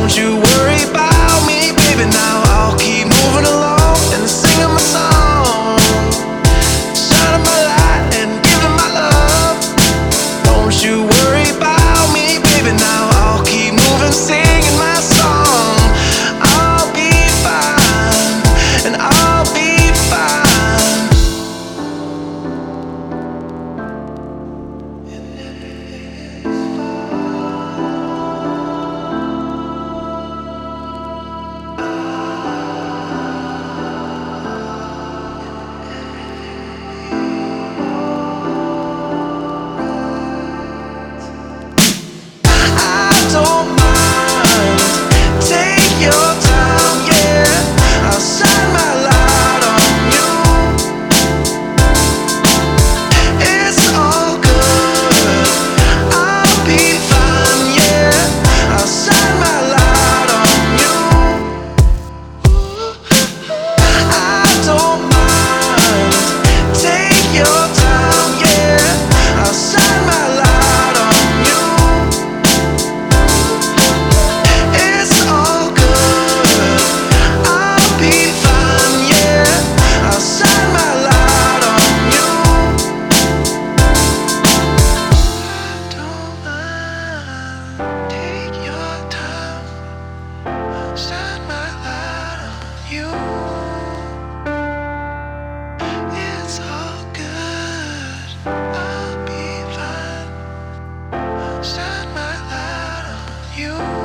Don't you worry about me, baby, now I'll keep moving along and singing my song, shining my light and giving my love. Don't you worry about me, baby, now I'll keep moving, singing my song. I'll be fine, and I'll be fine. Don't mind, take your time, yeah. I'll shine my light on you. It's all good, I'll be fine, yeah. I'll shine my light on you. I don't mind, take your time, yeah. I'll shine my light on you. It's all good, I'll be fine, yeah. I'll shine my light on you. Don't mind, take your time, shine my light on you. It's all good, I'll be fine, shine my light on you.